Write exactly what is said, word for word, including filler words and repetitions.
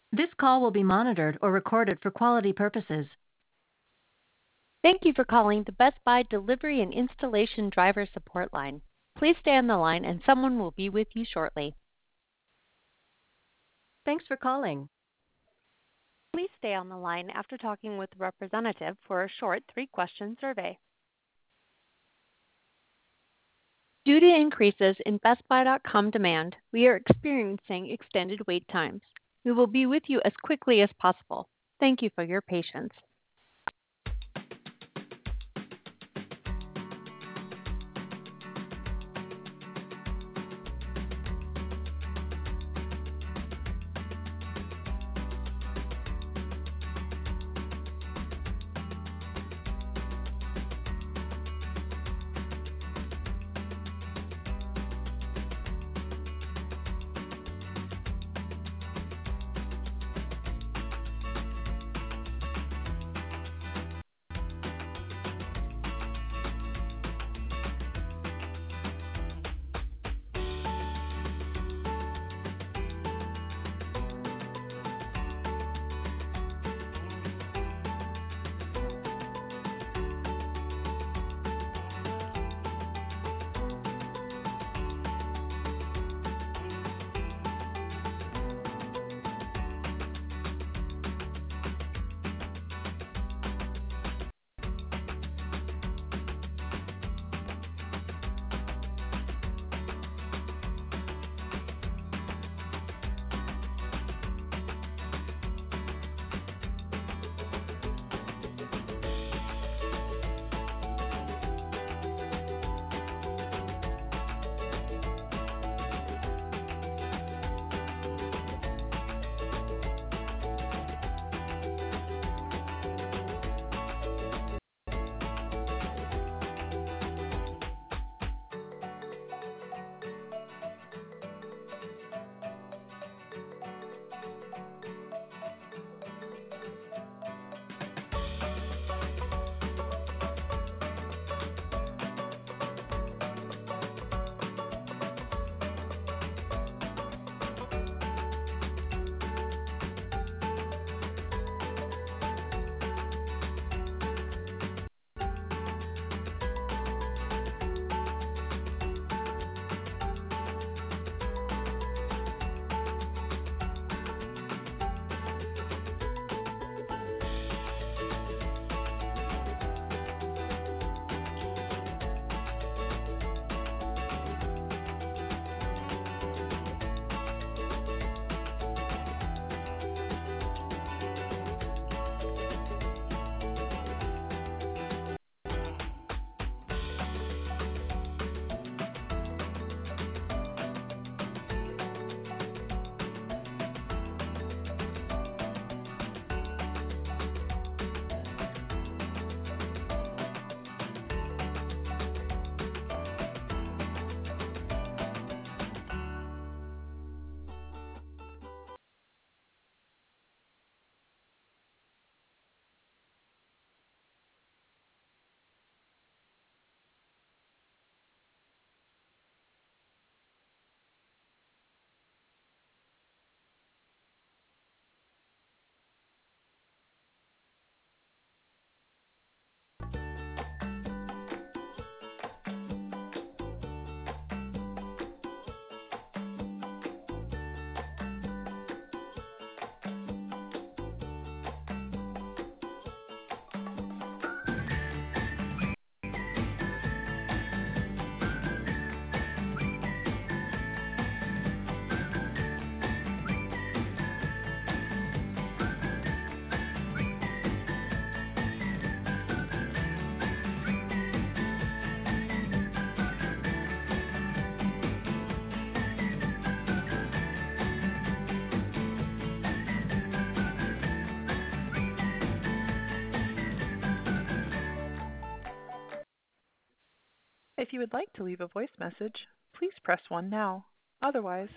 This call will be monitored or recorded for quality purposes. Thank you for calling the Best Buy Delivery and Installation Driver Support Line. Please stay on the line and someone will be with you shortly. Thanks for calling. Please stay on the line after talking with a representative for a short three-question survey. Due to increases in Best Buy dot com demand, we are experiencing extended wait times. We will be with you as quickly as possible. Thank you for your patience. If you would like to leave a voice message, please press one now. Otherwise,